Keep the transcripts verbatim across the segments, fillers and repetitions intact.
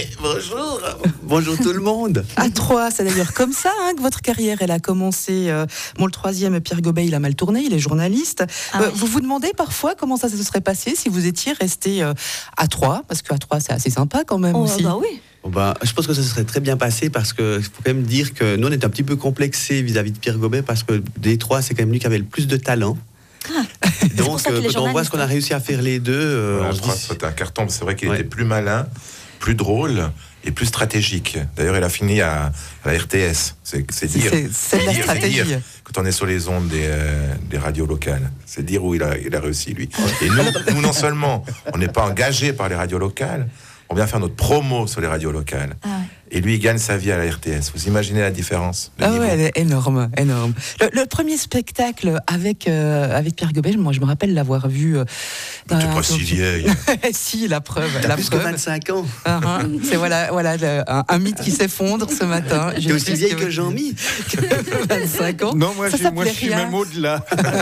bonjour. Bonjour tout le monde. À Troyes, c'est d'ailleurs comme ça hein, que votre carrière elle a commencé. Euh, bon, le troisième, Pierre Gobet, il a mal tourné, il est journaliste. Ah, euh, oui. Vous vous demandez parfois comment ça se serait passé si vous étiez resté euh, à Troyes, parce qu'à Troyes, c'est assez sympa quand même oh, aussi. Bah oui. Bon ben, je pense que ça se serait très bien passé parce qu'il faut quand même dire que nous, on est un petit peu complexés vis-à-vis de Pierre Gobet parce que des trois, c'est quand même lui qui avait le plus de talent. Ah, donc, euh, quand on voit ce qu'on a réussi à faire les deux, euh, ouais, on je se crois dit... que c'était un carton. C'est vrai qu'il ouais. était plus malin, plus drôle et plus stratégique. D'ailleurs, il a fini à, à la R T S. C'est, c'est dire. C'est, c'est de la dire, stratégie. Dire, quand on est sur les ondes des, euh, des radios locales, c'est dire où il a, il a réussi lui. Et nous, nous, non seulement on n'est pas engagés par les radios locales, on vient faire notre promo sur les radios locales. Ah ouais. Et lui, il gagne sa vie à la R T S. Vous imaginez la différence? Ah ouais, elle est énorme, énorme. Le, le premier spectacle avec, euh, avec Pierre Gobet, moi, je me rappelle l'avoir vu. Euh, T'es euh, pas si vieille. Si, la preuve. T'as la plus preuve. que vingt-cinq ans. Uh-huh. C'est voilà, voilà le, un, un mythe qui s'effondre ce matin. T'es aussi vieille que, que Jean-Mi. vingt-cinq ans. Non, moi, moi je suis même au-delà.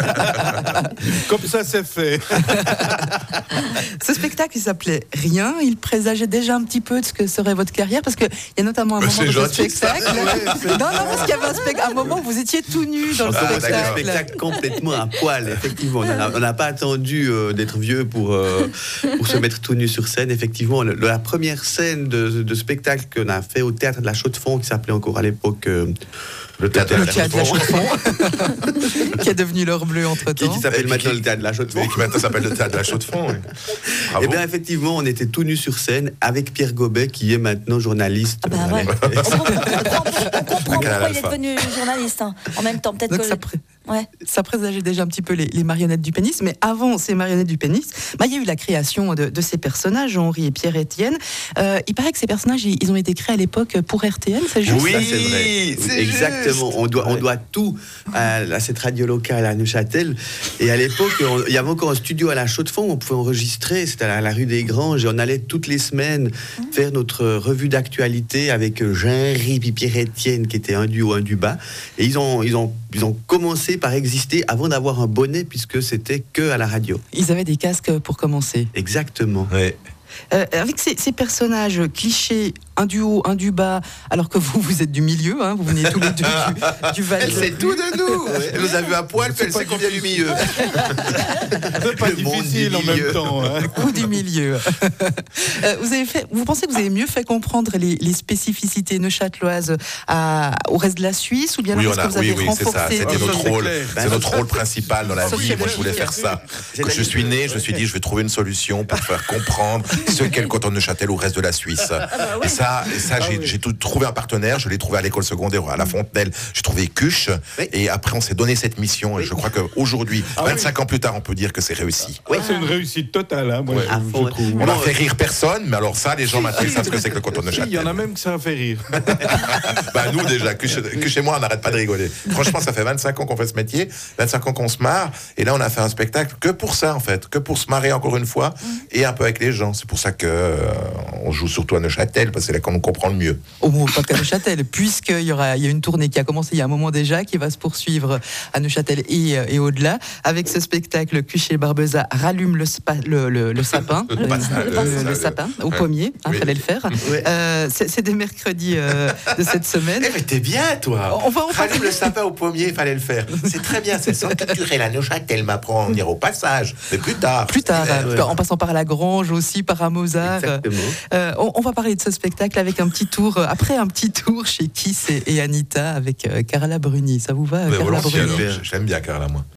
Comme ça, c'est fait. Ce spectacle, il s'appelait Rien. Il présageait déjà un petit peu de ce que serait votre carrière, parce qu'il y a notamment un moment de ce spectacle. Ouais, non, non, parce qu'il y avait un, spect- un moment où vous étiez tout nu dans le ah, spectacle. Un spectacle complètement à poil, effectivement. On n'a pas attendu euh, d'être vieux pour, euh, pour se mettre tout nu sur scène. Effectivement, le, la première scène de, de spectacle qu'on a fait au théâtre de la Chaux-de-Fonds, qui s'appelait encore à l'époque... Euh, Le théâtre de la, théâtre de la Chaux-de-Fonds, qui est devenu l'heure bleue entre-temps. Qui, qui s'appelle maintenant le théâtre de la Chaux-de-Fonds. Et qui maintenant s'appelle le théâtre de la Chaux-de-Fonds, oui. Eh bien, effectivement, on était tout nus sur scène avec Pierre Gobet, qui est maintenant journaliste. Ah bah ouais. on, comprend, on comprend pourquoi il est devenu journaliste hein. En même temps. Peut-être Donc que... ça, pré- ouais. ça présageait déjà un petit peu les, les marionnettes du pénis. Mais avant ces marionnettes du pénis, bah, il y a eu la création de, de ces personnages, Henri et Pierre-Étienne. Euh, il paraît que ces personnages, ils, ils ont été créés à l'époque pour R T L, c'est juste? Oui, ça, c'est vrai. C'est exactement. Juste. On doit, on doit tout à, à cette radio locale à Neuchâtel. Et à l'époque, on, il y avait encore un studio à la Chaux-de-Fonds où on pouvait enregistrer. C'était à la, la rue des Granges. Et on allait toutes les semaines mmh. faire notre revue d'actualité avec Jean-Henri et Pierre-Étienne, qui était un du haut, un du bas. Et ils ont, ils ont, ils ont commencé par exister avant d'avoir un bonnet, puisque c'était que à la radio. Ils avaient des casques pour commencer. Exactement. Ouais. Euh, avec ces, ces personnages clichés, un du haut, un du bas, alors que vous, vous êtes du milieu, hein, vous venez tous les deux du, du Val. Elle sait tout de nous. Elle nous a vu à poil, puis elle sait qu'on vient du milieu. C'est pas difficile en même temps. Hein. Ou du milieu. euh, vous, avez fait, vous pensez que vous avez mieux fait comprendre les, les spécificités neuchâteloises à, au reste de la Suisse, ou bien oui, est-ce a, que vous avez oui, oui, renforcé? c'est ça. C'était oh, notre c'est rôle. clair. C'est notre rôle principal dans la vie. Moi, je voulais faire ça. Quand je suis né, je me suis dit, je vais trouver une solution pour faire comprendre ce qu'est le canton de Neuchâtel au reste de la Suisse. Ah bah oui. Et ça, et ça j'ai, j'ai tout, trouvé un partenaire. Je l'ai trouvé à l'école secondaire à La Fontenelle. J'ai trouvé Cuche. Oui. Et après, on s'est donné cette mission. Et je crois qu'aujourd'hui, ah vingt-cinq oui. ans plus tard, on peut dire que c'est réussi. Oui. C'est une réussite totale. Hein, moi, ouais. je, je trouve. On n'a fait rire personne, mais alors ça, les gens maintenant ils savent ce que c'est que le canton de Neuchâtel. Il y en a même que ça a fait rire. Bah nous déjà, Cuche, Cuche et moi, on n'arrête pas de rigoler. Franchement, ça fait vingt-cinq ans qu'on fait ce métier, vingt-cinq ans qu'on se marre. Et là, on a fait un spectacle que pour ça, en fait, que pour se marrer encore une fois et un peu avec les gens. C'est pour ça que euh, on joue surtout à Neuchâtel, parce que c'est là qu'on comprend le mieux. Au moins, pas qu'à Neuchâtel, puisqu'il y aura, il y a une tournée qui a commencé il y a un moment déjà, qui va se poursuivre à Neuchâtel et, et au-delà, avec ce spectacle Cuche et Barbeza rallume le, spa, le, le, le sapin, le, le, le, le sapin au pommier, il hein, oui. fallait le faire. Oui. Euh, c'est, c'est des mercredis euh, de cette semaine. Eh mais t'es bien, toi. On va en rallume le sapin au pommier, il fallait le faire. C'est très bien, c'est sans culturel à Neuchâtel m'apprend à venir au passage, mais plus tard. Plus tard, ouais. En passant par la Grange aussi, par un Mozart. Euh, on, on va parler de ce spectacle avec un petit tour, euh, après un petit tour chez Kiss et, et Anita avec euh, Carla Bruni. Ça vous va, mais Carla Bruni? J'aime bien Carla, moi.